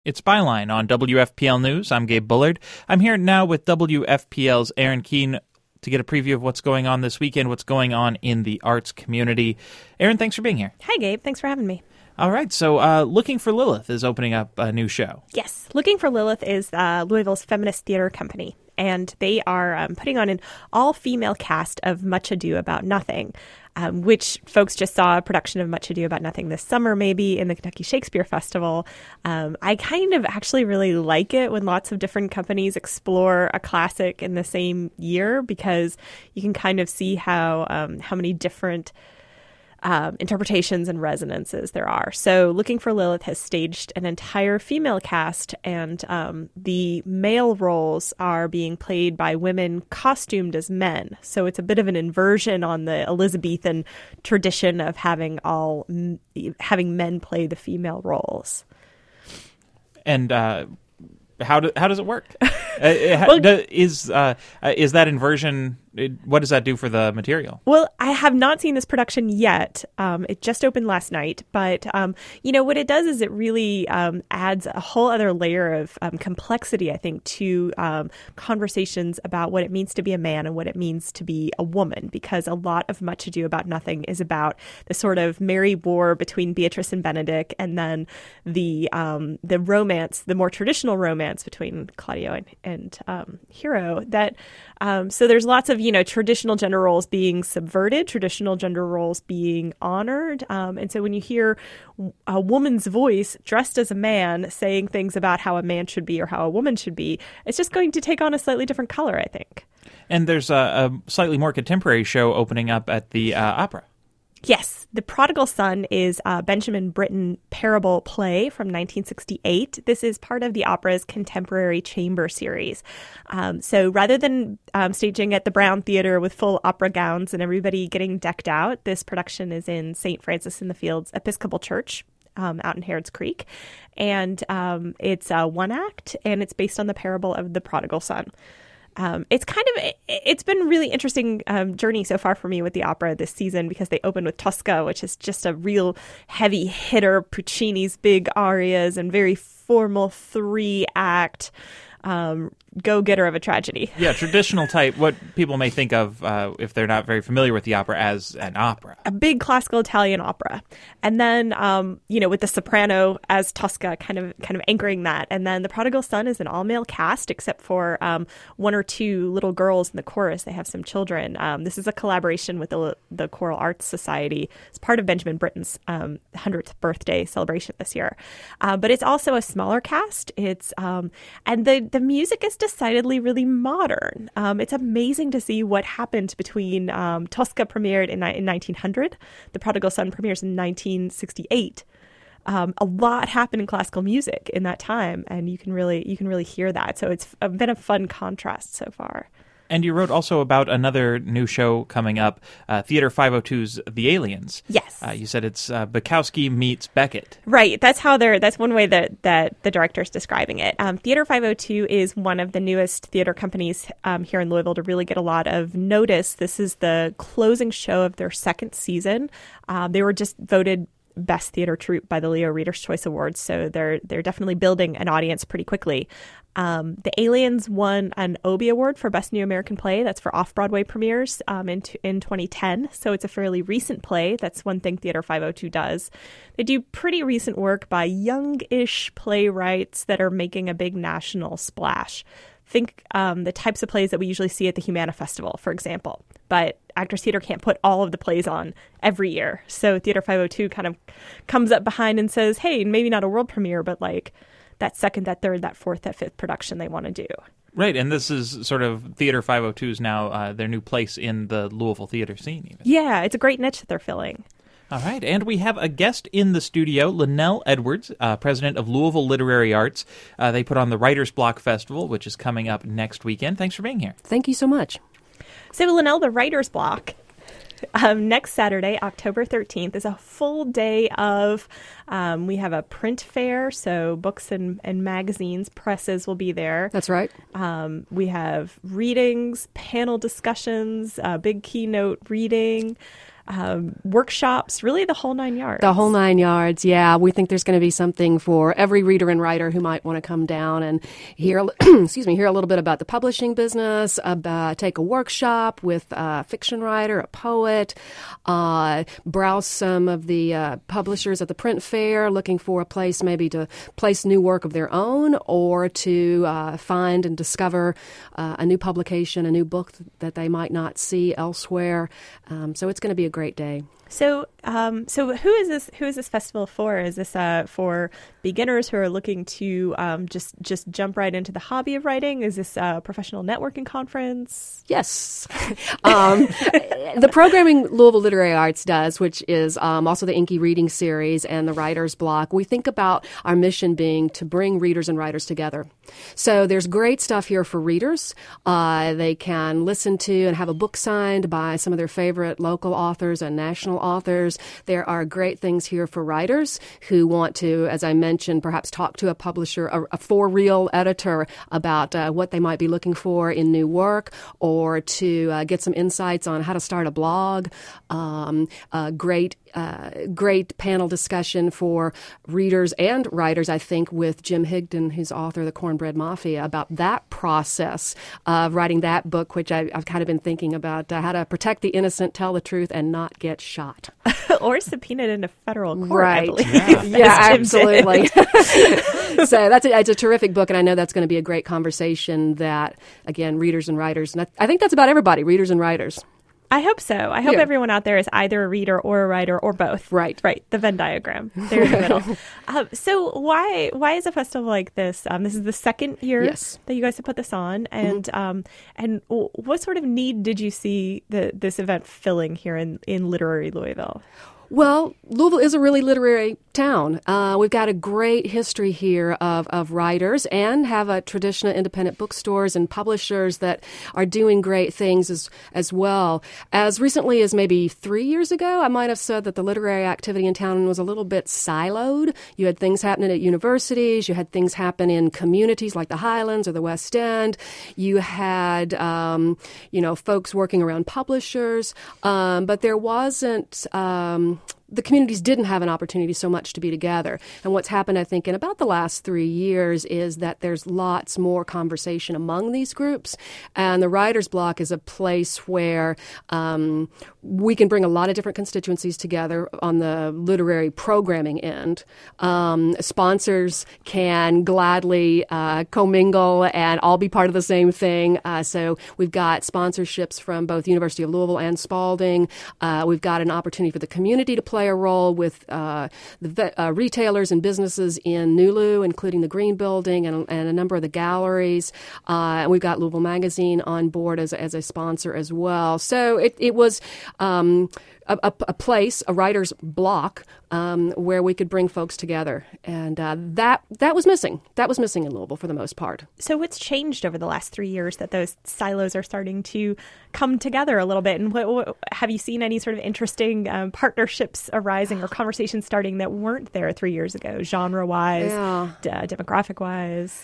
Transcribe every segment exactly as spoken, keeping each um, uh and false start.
It's Byline on W F P L News. I'm Gabe Bullard. I'm here now with W F P L's Aaron Keene to get a preview of what's going on this weekend, what's going on in the arts community. Aaron, thanks for being here. Hi, Gabe. Thanks for having me. All right, so uh, Looking for Lilith is opening up a new show. Yes. Looking for Lilith is uh, Louisville's feminist theater company, and they are um, putting on an all-female cast of Much Ado About Nothing, um, which folks just saw a production of Much Ado About Nothing this summer, maybe in the Kentucky Shakespeare Festival. Um, I kind of actually really like it when lots of different companies explore a classic in the same year, because you can kind of see how um, how many different Um, interpretations and resonances there are. So Looking for Lilith has staged an entire female cast, and um, the male roles are being played by women costumed as men. So it's a bit of an inversion on the Elizabethan tradition of having all having men play the female roles. And uh, how do, how does it work? uh, well, do, is uh, is that inversion? What does that do for the material? Well, I have not seen this production yet. Um, it just opened last night. But, um, you know, what it does is it really um, adds a whole other layer of um, complexity, I think, to um, conversations about what it means to be a man and what it means to be a woman, because a lot of Much Ado About Nothing is about the sort of merry war between Beatrice and Benedick, and then the um, the romance, the more traditional romance between Claudio and, and um, Hero. That um, so there's lots of, you know, traditional gender roles being subverted, traditional gender roles being honored. Um, and so when you hear a woman's voice dressed as a man saying things about how a man should be or how a woman should be, it's just going to take on a slightly different color, I think. And there's a, a slightly more contemporary show opening up at the uh, Opera. Yes. The Prodigal Son is a Benjamin Britten parable play from nineteen sixty-eight. This is part of the opera's contemporary chamber series. Um, so rather than um, staging at the Brown Theater with full opera gowns and everybody getting decked out, this production is in Saint Francis in the Fields Episcopal Church um, out in Harrods Creek. And um, it's a one act, and it's based on the parable of the prodigal son. Um, it's kind of, it's been a really interesting um, journey so far for me with the opera this season, because they opened with Tosca, which is just a real heavy hitter, Puccini's big arias and very formal three act um, go-getter of a tragedy. Yeah, traditional type, what people may think of uh, if they're not very familiar with the opera as an opera. A big classical Italian opera. And then, um, you know, with the soprano as Tosca kind of kind of anchoring that. And then The Prodigal Son is an all-male cast, except for um, one or two little girls in the chorus. They have some children. Um, this is a collaboration with the, the Choral Arts Society. It's part of Benjamin Britten's um, hundredth birthday celebration this year. Uh, but it's also a smaller cast. It's um, and the, the music is decidedly really modern. Um, it's amazing to see what happened between um, Tosca premiered in, in nineteen hundred. The Prodigal Son premieres in nineteen sixty-eight. Um, a lot happened in classical music in that time, and you can really you can really hear that. So it's been a fun contrast so far. And you wrote also about another new show coming up, uh, Theater five oh two's The Aliens. Yes. Uh, you said it's uh, Bukowski meets Beckett. Right. That's how they're, that's one way that, that the director's describing it. Um, Theater five oh two is one of the newest theater companies um, here in Louisville to really get a lot of notice. This is the closing show of their second season. Um, they were just voted Best Theater Troupe by the Leo Readers' Choice Awards, so they're they're definitely building an audience pretty quickly. Um, the Aliens won an Obie Award for Best New American Play. That's for off-Broadway premieres um, in in twenty ten, so it's a fairly recent play. That's one thing Theater five oh two does. They do pretty recent work by young-ish playwrights that are making a big national splash. Think um, the types of plays that we usually see at the Humana Festival, for example. But Actors Theater can't put all of the plays on every year. So Theater five oh two kind of comes up behind and says, hey, maybe not a world premiere, but like that second, that third, that fourth, that fifth production they want to do. Right, and this is sort of Theater five oh two's now uh, their new place in the Louisville theater scene. Even. Yeah, it's a great niche that they're filling. All right, and we have a guest in the studio, Linnell Edwards, uh, president of Louisville Literary Arts. Uh, they put on the Writer's Block Festival, which is coming up next weekend. Thanks for being here. Thank you so much. So, Linnell, the Writer's Block, um, next Saturday, October thirteenth, is a full day of, um, we have a print fair, so books and, and magazines, presses will be there. That's right. Um, we have readings, panel discussions, a big keynote reading. um, workshops, really the whole nine yards. The whole nine yards, yeah. We think there's going to be something for every reader and writer who might want to come down and hear, excuse me, hear a little bit about the publishing business, about, take a workshop with a fiction writer, a poet, uh, browse some of the uh, publishers at the print fair, looking for a place maybe to place new work of their own, or to uh, find and discover uh, a new publication, a new book that they might not see elsewhere. Um, so it's going to be a great day. So, um, so who is this? Who is this festival for? Is this uh, for beginners who are looking to um, just just jump right into the hobby of writing? Is this a professional networking conference? Yes, um, the programming Louisville Literary Arts does, which is um, also the Inky Reading Series and the Writer's Block. We think about our mission being to bring readers and writers together. So there's great stuff here for readers. Uh, they can listen to and have a book signed by some of their favorite local authors and national authors. There are great things here for writers who want to, as I mentioned, perhaps talk to a publisher, a, a for-real editor about uh, what they might be looking for in new work, or to uh, get some insights on how to start a blog. Um, uh, great Uh, great panel discussion for readers and writers, I think, with Jim Higdon, who's author of The Cornbread Mafia, about that process of writing that book, which I, I've kind of been thinking about, uh, how to protect the innocent, tell the truth, and not get shot. Or subpoenaed into federal court, right. I believe. Yeah, yeah absolutely. So that's a, it's a terrific book, and I know that's going to be a great conversation that, again, readers and writers, and I, I think that's about everybody, readers and writers. I hope so. I hope yeah. everyone out there is either a reader or a writer or both. Right. Right. The Venn diagram. There in the middle. um, so why why is a festival like this? Um, this is the second year yes. that you guys have put this on. And mm-hmm. um, and what sort of need did you see the, this event filling here in, in literary Louisville? Well, Louisville is a really literary town. Uh, we've got a great history here of, of writers, and have a tradition of independent bookstores and publishers that are doing great things as, as well. As recently as maybe three years ago, I might have said that the literary activity in town was a little bit siloed. You had things happening at universities. You had things happen in communities like the Highlands or the West End. You had, um, you know, folks working around publishers. Um, but there wasn't... Um, the communities didn't have an opportunity so much to be together. And what's happened, I think, in about the last three years is that there's lots more conversation among these groups. And the Writer's Block is a place where um, we can bring a lot of different constituencies together on the literary programming end. Um, sponsors can gladly uh, commingle and all be part of the same thing. Uh, so we've got sponsorships from both University of Louisville and Spalding. Uh, we've got an opportunity for the community to play a role with uh, the uh, retailers and businesses in Nulu, including the Green Building and, and a number of the galleries. Uh, and we've got Louisville Magazine on board as, as a sponsor as well. So it, it was um, a, a, a place, a writer's block, um, where we could bring folks together. And uh, that that was missing. That was missing in Louisville for the most part. So what's changed over the last three years that those silos are starting to come together a little bit? And what, what, have you seen any sort of interesting um, partnerships arising or conversations starting that weren't there three years ago, genre-wise, yeah. d- demographic-wise?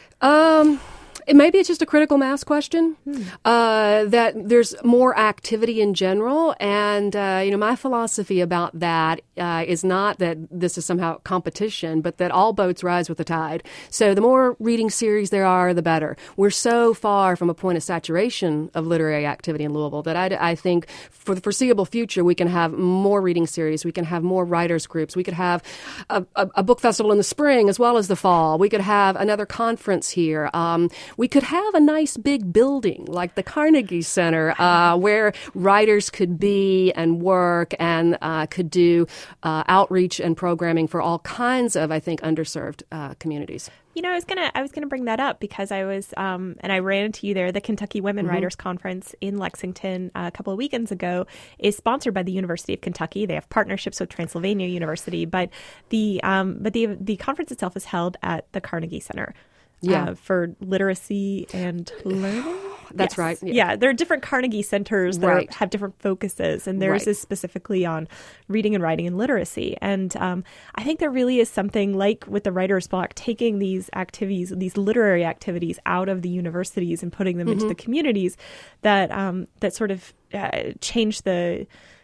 Um... Maybe it's just a critical mass question, hmm. uh, that there's more activity in general. And, uh, you know, my philosophy about that uh, is not that this is somehow competition, but that all boats rise with the tide. So the more reading series there are, the better. We're so far from a point of saturation of literary activity in Louisville that I, I think for the foreseeable future, we can have more reading series. We can have more writers groups. We could have a, a, a book festival in the spring as well as the fall. We could have another conference here. Um, We could have a nice big building like the Carnegie Center uh, where writers could be and work and uh, could do uh, outreach and programming for all kinds of, I think, underserved uh, communities. You know, I was gonna I was gonna bring that up because I was um, and I ran into you there. The Kentucky Women mm-hmm. Writers Conference in Lexington uh, a couple of weekends ago is sponsored by the University of Kentucky. They have partnerships with Transylvania University, but the um, but the the conference itself is held at the Carnegie Center. Yeah, uh, for literacy and learning. That's yes. right. Yeah. yeah, there are different Carnegie centers that right. are, have different focuses, and theirs right. is specifically on reading and writing and literacy. And um, I think there really is something like with the Writer's Block, taking these activities, these literary activities, out of the universities and putting them mm-hmm. into the communities that um, that sort of uh, change the.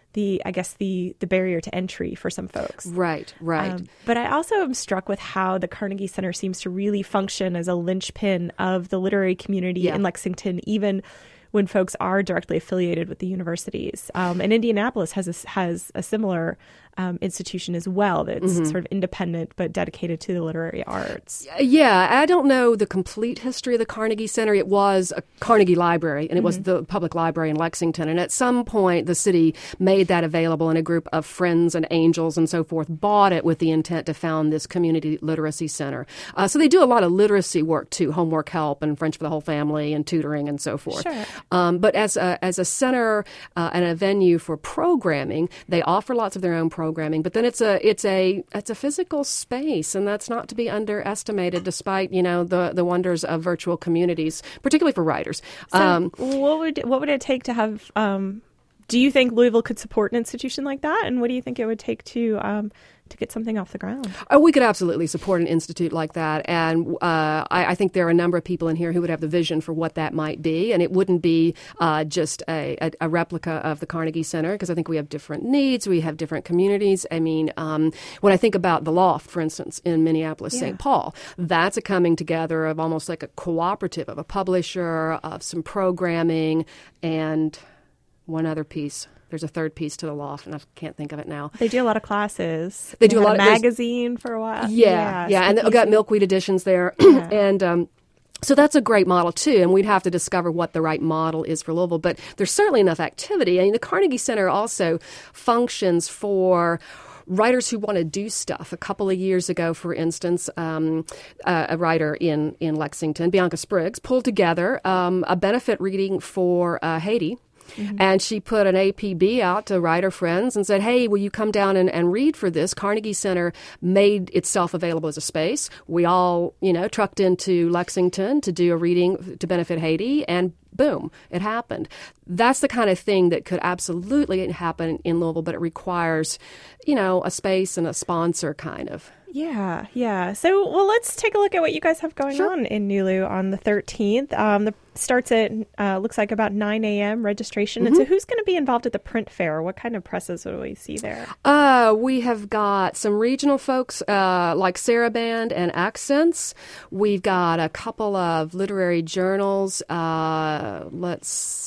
the I guess the the barrier to entry for some folks. Right, right. Um, but I also am struck with how the Carnegie Center seems to really function as a linchpin of the literary community yeah. in Lexington, even when folks are directly affiliated with the universities. Um, and Indianapolis has a, has a similar um, institution as well that's mm-hmm. sort of independent but dedicated to the literary arts. Yeah, I don't know the complete history of the Carnegie Center. It was a Carnegie Library, and it mm-hmm. was the public library in Lexington. And at some point, the city made that available, and a group of friends and angels and so forth bought it with the intent to found this community literacy center. Uh, so they do a lot of literacy work, too, homework help and French for the whole family and tutoring and so forth. Sure. Um, but as a, as a center uh, and a venue for programming, they offer lots of their own programming. But then it's a it's a it's a physical space, and that's not to be underestimated. Despite you know the the wonders of virtual communities, particularly for writers. So um, what would what would it take to have? Um, do you think Louisville could support an institution like that? And what do you think it would take to um, to get something off the ground? Oh, we could absolutely support an institute like that. And uh, I, I think there are a number of people in here who would have the vision for what that might be. And it wouldn't be uh, just a, a, a replica of the Carnegie Center, because I think we have different needs. We have different communities. I mean, um, when I think about the Loft, for instance, in Minneapolis, yeah. Saint Paul, that's a coming together of almost like a cooperative of a publisher, of some programming, and one other piece. There's a third piece to the Loft, and I can't think of it now. They do a lot of classes. They, they do a lot of of magazine for a while. Yeah, yeah, yeah. and they've got Milkweed editions there, yeah. and um, so that's a great model too. And we'd have to discover what the right model is for Louisville. But there's certainly enough activity. I mean, the Carnegie Center also functions for writers who want to do stuff. A couple of years ago, for instance, um, uh, a writer in in Lexington, Bianca Spriggs, pulled together um, a benefit reading for uh, Haiti. Mm-hmm. And she put an A P B out to writer friends and said, hey, will you come down and, and read for this? Carnegie Center made itself available as a space. We all, you know, trucked into Lexington to do a reading to benefit Haiti, and boom, it happened. That's the kind of thing that could absolutely happen in Louisville, but it requires, you know, a space and a sponsor kind of. Yeah, yeah. So, well, let's take a look at what you guys have going sure. on in Nulu on the thirteenth. Um, the starts at uh, looks like about nine a.m. registration. Mm-hmm. And so, who's going to be involved at the print fair? What kind of presses will we see there? Uh, we have got some regional folks uh, like Saraband and Accents. We've got a couple of literary journals. Uh, let's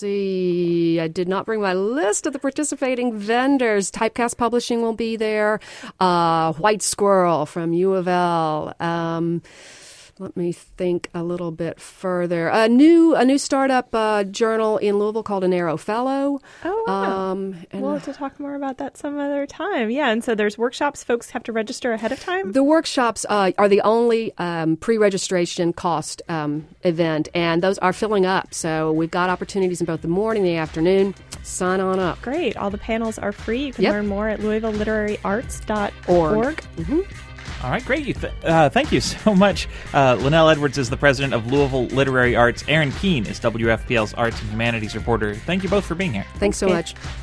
see. I did not bring my list of the participating vendors. Typecast Publishing will be there. Uh, White Squirrel from U of L. Um, let me think a little bit further. A new a new startup uh, journal in Louisville called An Arrow Fellow. Oh, wow. Um, and we'll have to talk more about that some other time. Yeah, and so there's workshops. Folks have to register ahead of time? The workshops uh, are the only um, pre-registration cost um, event, and those are filling up. So we've got opportunities in both the morning and the afternoon. Sign on up. Great. All the panels are free. You can yep. learn more at louisville literary arts dot org. Mm-hmm. All right, great. Th- uh, thank you so much. Uh, Linnell Edwards is the president of Louisville Literary Arts. Aaron Keene is W F P L's Arts and Humanities reporter. Thank you both for being here. Thanks so much.